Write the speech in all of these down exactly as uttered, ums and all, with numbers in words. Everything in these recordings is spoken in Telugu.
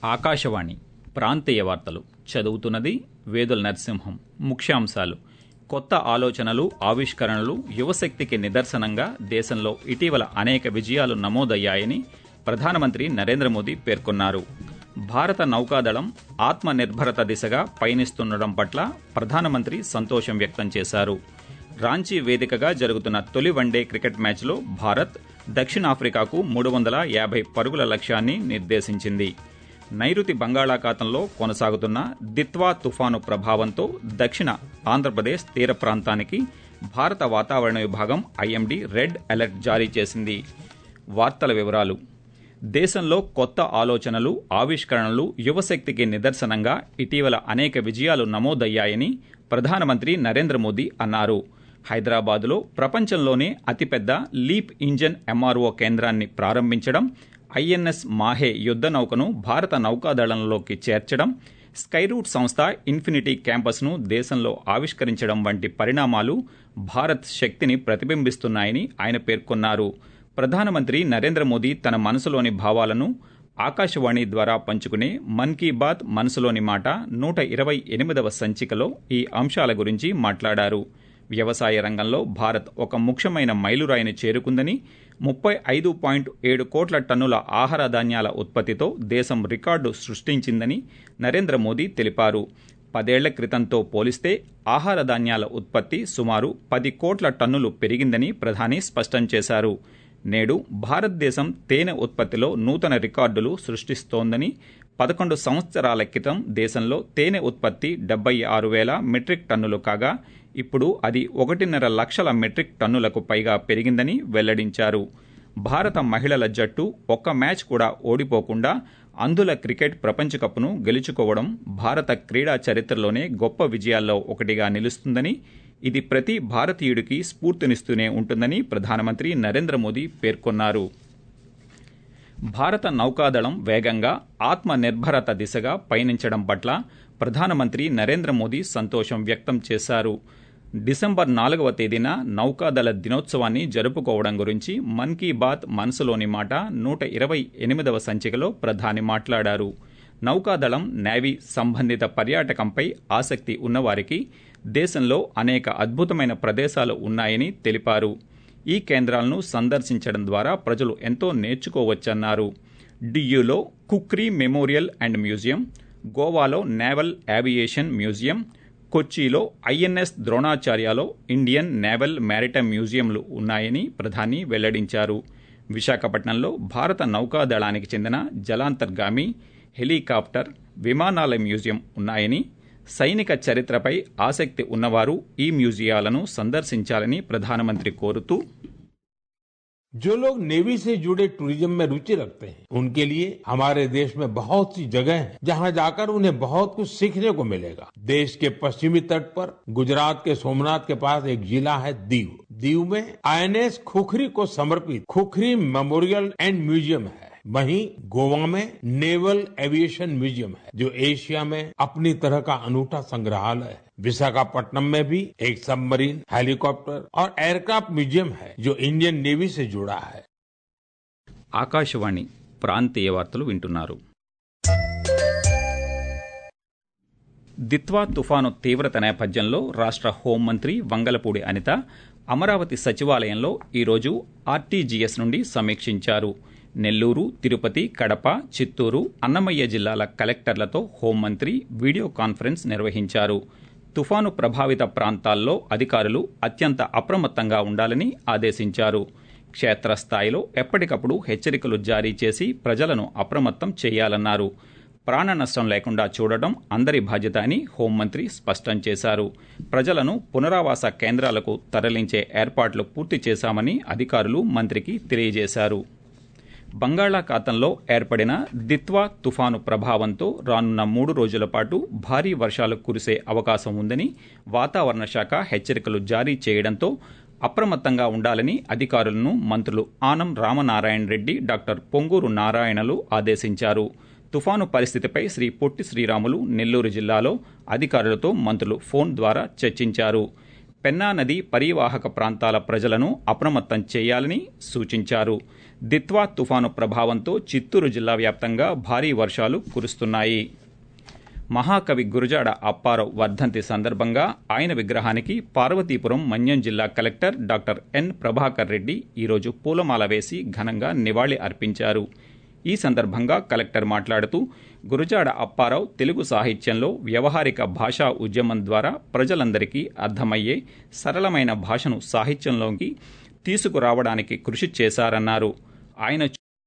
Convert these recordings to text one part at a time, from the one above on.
ఆకాశవాణి ప్రాంతీయ వార్తలు చదువుతున్నది వేదుల నరసింహం. ముఖ్యాంశాలు: కొత్త ఆలోచనలు, ఆవిష్కరణలు యువశక్తికి నిదర్శనంగా దేశంలో ఇటీవల అనేక విజయాలు నమోదయ్యాయని ప్రధానమంత్రి నరేంద్ర మోదీ పేర్కొన్నారు. భారత నౌకాదళం ఆత్మ నిర్భరత దిశగా పయనిస్తుండడం పట్ల ప్రధానమంత్రి సంతోషం వ్యక్తం చేశారు. రాంచీ వేదికగా జరుగుతున్న తొలి వన్డే క్రికెట్ మ్యాచ్లో భారత్ దక్షిణాఫ్రికాకు మూడు వందల యాభై పరుగుల లక్ష్యాన్ని నిర్దేశించింది. నైరుతి బంగాళాఖాతంలో కొనసాగుతున్న దిత్వా తుఫాను ప్రభావంతో దక్షిణ ఆంధ్రప్రదేశ్ తీర ప్రాంతానికి భారత వాతావరణ విభాగం ఐఎండీ రెడ్ అలర్ట్ జారీ చేసింది. వార్తల వివరాలు: దేశంలో కొత్త ఆలోచనలు, ఆవిష్కరణలు యువశక్తికి నిదర్శనంగా ఇటీవల అనేక విజయాలు నమోదయ్యాయని ప్రధానమంత్రి నరేంద్ర మోదీ అన్నారు. హైదరాబాద్లో ప్రపంచంలోనే అతిపెద్ద లీప్ ఇంజన్ ఎంఆర్ఓ కేంద్రాన్ని ప్రారంభించడం, ఐఎన్ఎస్ మాహే యుద్ధ నౌకను భారత నౌకాదళంలోకి చేర్చడం, స్కైరూట్ సంస్థ ఇన్ఫినిటీ క్యాంపస్ను దేశంలో ఆవిష్కరించడం వంటి పరిణామాలు భారత్ శక్తిని ప్రతిబింబిస్తున్నాయని ఆయన పేర్కొన్నారు. ప్రధానమంత్రి నరేంద్ర మోదీ తన మనసులోని భావాలను ఆకాశవాణి ద్వారా పంచుకునే మన్ కీ బాత్ మనసులోని మాట నూట ఇరవై ఎనిమిదవ సంచికలో ఈ అంశాల గురించి మాట్లాడారు. వ్యవసాయ రంగంలో భారత్ ఒక ముఖ్యమైన మైలురాయిని చేరుకుందని, ముప్పై ఐదు పాయింట్ ఏడు కోట్ల టన్నుల ఆహార ధాన్యాల ఉత్పత్తితో దేశం రికార్డు సృష్టించిందని నరేంద్ర మోదీ తెలిపారు. పదేళ్ల క్రితంతో పోలిస్తే ఆహార ధాన్యాల ఉత్పత్తి సుమారు పది కోట్ల టన్నులు పెరిగిందని ప్రధాని స్పష్టం చేశారు. నేడు భారతదేశం తేనె ఉత్పత్తిలో నూతన రికార్డులు సృష్టిస్తోందని, పదకొండు సంవత్సరాల క్రితం దేశంలో తేనె ఉత్పత్తి డెబ్బై ఆరు వేల మెట్రిక్ టన్నులు కాగా ఇప్పుడు అది ఒకటిన్నర లక్షల మెట్రిక్ టన్నులకు పైగా పెరిగిందని వెల్లడించారు. భారత మహిళల జట్టు ఒక్క మ్యాచ్ కూడా ఓడిపోకుండా అందుల క్రికెట్ ప్రపంచ కప్ను గెలుచుకోవడం భారత క్రీడా చరిత్రలోనే గొప్ప విజయాల్లో ఒకటిగా నిలుస్తుందని, ఇది ప్రతి భారతీయుడికి స్ఫూర్తినిస్తూనే ఉంటుందని ప్రధానమంత్రి నరేంద్ర మోదీ పేర్కొన్నారు. భారత నౌకాదళం వేగంగా ఆత్మ నిర్భరత దిశగా పయనించడం పట్ల ప్రధానమంత్రి నరేంద్ర మోదీ సంతోషం వ్యక్తం చేశారు. డిసెంబర్ నాలుగవ తేదీన నౌకాదళ దినోత్సవాన్ని జరుపుకోవడం గురించి మన్ కీ బాత్ మనసులోని మాట నూట ఇరవై ఎనిమిదవ సంచికలో ప్రధాని మాట్లాడారు. నౌకాదళం, నేవీ సంబంధిత పర్యాటకంపై ఆసక్తి ఉన్నవారికి దేశంలో అనేక అద్భుతమైన ప్రదేశాలు ఉన్నాయని తెలిపారు. ఈ కేంద్రాలను సందర్శించడం ద్వారా ప్రజలు ఎంతో నేర్చుకోవచ్చన్నారు. డియూలో కుక్రీ మెమోరియల్ అండ్ మ్యూజియం, గోవాలో నేవల్ ఏవియేషన్ మ్యూజియం, కొచ్చిలో ఐఎన్ఎస్ ద్రోణాచార్యలో ఇండియన్ నేవల్ మ్యారిటైమ్ మ్యూజియంలు ఉన్నాయని ప్రధాని వెల్లడించారు. విశాఖపట్నంలో భారత నౌకాదళానికి చెందిన జలాంతర్గామి, హెలికాప్టర్, విమానాల మ్యూజియం ఉన్నాయని, సైనిక చరిత్రపై ఆసక్తి ఉన్నవారు ఈ మ్యూజియాలను సందర్శించాలని ప్రధానమంత్రి కోరుతూ, जो लोग नेवी से जुड़े टूरिज्म में रुचि रखते हैं उनके लिए हमारे देश में बहुत सी जगह है जहां जाकर उन्हें बहुत कुछ सीखने को मिलेगा। देश के पश्चिमी तट पर गुजरात के सोमनाथ के पास एक जिला है दीव। दीव में आईएनएस खुखरी को समर्पित खुखरी मेमोरियल एंड म्यूजियम है। वहीं गोवा में नेवल एविएशन म्यूजियम है जो एशिया में अपनी तरह का अनूठा संग्रहालय है। विशाखापट्टनम में भी एक सबमरीन, हेलीकॉप्टर और एयरक्राफ्ट म्यूजियम है जो इंडियन नेवी से जुड़ा है। ఆకాశవాణి ప్రాంతీయ వార్తలు వింటున్నారు. దిత్వా తుఫాను తీవ్రత నేపథ్యంలో రాష్ట్ర హోంమంత్రి వంగలపూడి అనిత అమరావతి సచివాలయంలో ఈరోజు ఆర్టీజీఎస్ నుండి సమీక్షించారు. నెల్లూరు, తిరుపతి, కడప, చిత్తూరు, అన్నమయ్య జిల్లాల కలెక్టర్లతో హోంమంత్రి వీడియో కాన్ఫరెన్స్ నిర్వహించారు. తుఫాను ప్రభావిత ప్రాంతాల్లో అధికారులు అత్యంత అప్రమత్తంగా ఉండాలని ఆదేశించారు. క్షేత్రస్థాయిలో ఎప్పటికప్పుడు హెచ్చరికలు జారీ చేసి ప్రజలను అప్రమత్తం చేయాలన్నారు. ప్రాణ నష్టం లేకుండా చూడటం అందరి బాధ్యత అని హోంమంత్రి స్పష్టం చేశారు. ప్రజలను పునరావాస కేంద్రాలకు తరలించే ఏర్పాట్లు పూర్తి చేశామని అధికారులు మంత్రికి తెలియజేశారు. బంగాళాఖాతంలో ఏర్పడిన దిత్వా తుఫాను ప్రభావంతో రానున్న మూడు రోజుల పాటు భారీ వర్షాలు కురిసే అవకాశం ఉందని వాతావరణ శాఖ హెచ్చరికలు జారీ చేయడంతో అప్రమత్తంగా ఉండాలని అధికారులను మంత్రులు ఆనం రామనారాయణ రెడ్డి, డాక్టర్ పొంగూరు నారాయణలు ఆదేశించారు. తుఫాను పరిస్థితిపై శ్రీ పొట్టి శ్రీరాములు నెల్లూరు జిల్లాలో అధికారులతో మంత్రులు ఫోన్ ద్వారా చర్చించారు. పెన్నా నది పరీవాహక ప్రాంతాల ప్రజలను అప్రమత్తం చేయాలని సూచించారు. దిత్వా తుఫాను ప్రభావంతో చిత్తూరు జిల్లా వ్యాప్తంగా భారీ వర్షాలు కురుస్తున్నాయి. మహాకవి గురజాడ అప్పారావు వర్ధంతి సందర్భంగా ఆయన విగ్రహానికి పార్వతీపురం మన్యం జిల్లా collector doctor N Prabhakar Reddy ఈరోజు పూలమాల వేసి ఘనంగా నివాళి అర్పించారు. ఈ సందర్భంగా కలెక్టర్ మాట్లాడుతూ గురజాడ అప్పారావు తెలుగు సాహిత్యంలో వ్యవహారిక భాషా ఉద్యమం ద్వారా ప్రజలందరికీ అర్థమయ్యే సరళమైన భాషను సాహిత్యంలోకి తీసుకురావడానికి కృషి చేశారన్నారు. ఆయన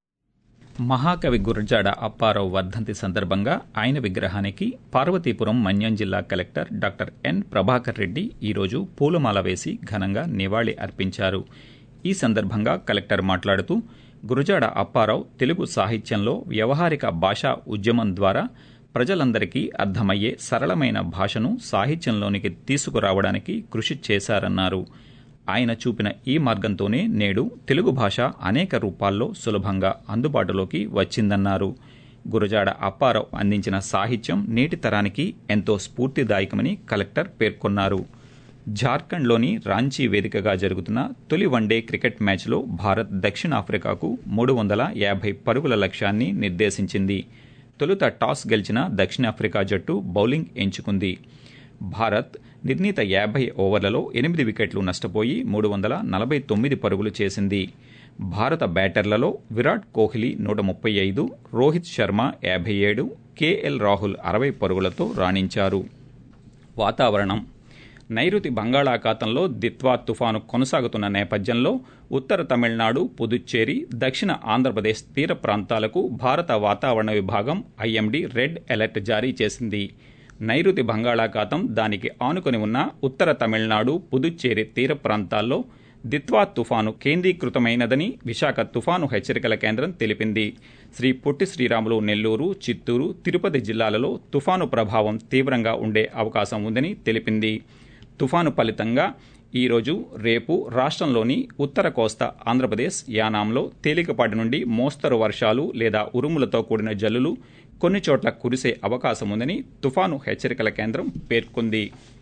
మహాకవి గురజాడ అప్పారావు వర్ధంతి సందర్భంగా ఆయన విగ్రహానికి పార్వతీపురం మన్యం జిల్లా collector doctor N Prabhakar Reddy ఈరోజు పూలమాల వేసి ఘనంగా నివాళి అర్పించారు. ఈ సందర్భంగా కలెక్టర్ మాట్లాడుతూ గురజాడ అప్పారావు తెలుగు సాహిత్యంలో వ్యవహారిక భాషా ఉద్యమం ద్వారా ప్రజలందరికీ అర్థమయ్యే సరళమైన భాషను సాహిత్యంలోనికి తీసుకురావడానికి కృషి చేశారన్నారు. ఆయన చూపిన ఈ మార్గంతోనే నేడు తెలుగు భాష అనేక రూపాల్లో సులభంగా అందుబాటులోకి వచ్చిందన్నారు. గురజాడ అప్పారావు అందించిన సాహిత్యం నేటి తరానికి ఎంతో స్ఫూర్తిదాయకమని కలెక్టర్ పేర్కొన్నారు. జార్ఖండ్లోని రాంచీ వేదికగా జరుగుతున్న తొలి వన్డే క్రికెట్ మ్యాచ్లో భారత్ దక్షిణాఫ్రికాకు మూడు వందల యాభై పరుగుల లక్ష్యాన్ని నిర్దేశించింది. తొలుత టాస్ గెలిచిన దక్షిణాఫ్రికా జట్టు బౌలింగ్ ఎంచుకుంది. భారత్ నిర్ణీత యాభై ఓవర్లలో ఎనిమిది వికెట్లు నష్టపోయి మూడు వందల నలభై తొమ్మిది పరుగులు చేసింది. భారత బ్యాటర్లలో విరాట్ కోహ్లీ నూట ముప్పై ఐదు, రోహిత్ శర్మ యాభై ఏడు, కేఎల్ రాహుల్ అరవై పరుగులతో రాణించారు. వాతావరణం నైరుతి బంగాళాఖాతంలో దిత్వా తుఫాను కొనసాగుతున్న నేపథ్యంలో ఉత్తర తమిళనాడు, పుదుచ్చేరి, దక్షిణ ఆంధ్రప్రదేశ్ తీర ప్రాంతాలకు భారత వాతావరణ విభాగం ఐఎండీ రెడ్ అలర్ట్ జారీ చేసింది. నైరుతి బంగాళాఖాతం దానికి ఆనుకొని ఉన్న ఉత్తర తమిళనాడు, పుదుచ్చేరి తీర ప్రాంతాల్లో దిత్వా తుఫాను కేంద్రీకృతమైనదని విశాఖ తుఫాను హెచ్చరికల కేంద్రం తెలిపింది. శ్రీ పొట్టి శ్రీరాములు నెల్లూరు, చిత్తూరు, తిరుపతి జిల్లాలలో తుఫాను ప్రభావం తీవ్రంగా ఉండే అవకాశం ఉందని తెలిపింది. తుఫాను ఫలితంగా ఈరోజు, రేపు రాష్ట్రంలోని ఉత్తర కోస్తా ఆంధ్రప్రదేశ్, యానాంలో తేలికపాటి నుండి మోస్తరు వర్షాలు లేదా ఉరుములతో కూడిన జల్లులు కొన్ని చోట్ల కురిసే అవకాశం ఉందని తుఫాను హెచ్చరికల కేంద్రం పేర్కొంది.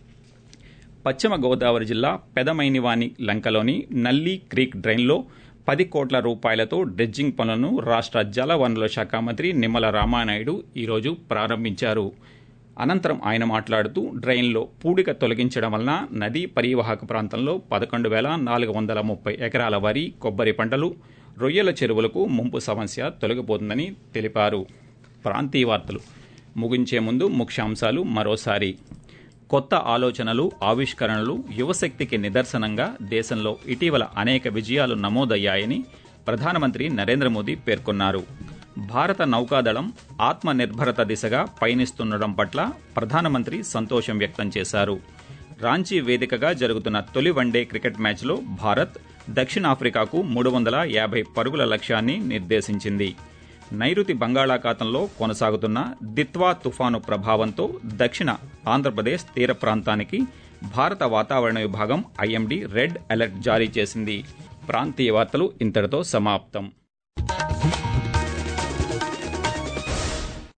పశ్చిమ గోదావరి జిల్లా పెదమైనివాని లంకలోని నల్లి క్రీక్ డ్రైన్లో పది కోట్ల రూపాయలతో డ్రెడ్జింగ్ పనులను రాష్ట్ర జల వనరుల శాఖ మంత్రి నిమ్మల రామానాయుడు ఈరోజు ప్రారంభించారు. అనంతరం ఆయన మాట్లాడుతూ డ్రైన్లో పూడిక తొలగించడం వలన నదీ పరీవాహక ప్రాంతంలో పదకొండు వేల నాలుగు వందల ముప్పై ఎకరాల వరి, కొబ్బరి పంటలు, రొయ్యల చెరువులకు ముంపు సమస్య తొలగిపోతుందని తెలిపారు. ప్రాంతీయ వార్తలు ముగించే ముందు ముఖ్యాంశాలు మరోసారి. కొత్త ఆలోచనలు, ఆవిష్కరణలు యువశక్తికి నిదర్శనంగా దేశంలో ఇటీవల అనేక విజయాలు నమోదయ్యాయని ప్రధానమంత్రి నరేంద్ర మోదీ పేర్కొన్నారు. భారత నౌకాదళం ఆత్మ నిర్భరత దిశగా పయనిస్తుండడం పట్ల ప్రధానమంత్రి సంతోషం వ్యక్తం చేశారు. రాంచీ వేదికగా జరుగుతున్న తొలి వన్డే క్రికెట్ మ్యాచ్లో భారత్ దక్షిణాఫ్రికాకు మూడు వందల యాభై పరుగుల లక్ష్యాన్ని నిర్దేశించింది. నైరుతి బంగాళాఖాతంలో కొనసాగుతున్న దిత్వా తుఫాను ప్రభావంతో దక్షిణ ఆంధ్రప్రదేశ్ తీర ప్రాంతానికి భారత వాతావరణ విభాగం ఐఎండీ రెడ్ అలర్ట్ జారీ చేసింది. ప్రాంతీయ వార్తలు ఇంతటితో సమాప్తం.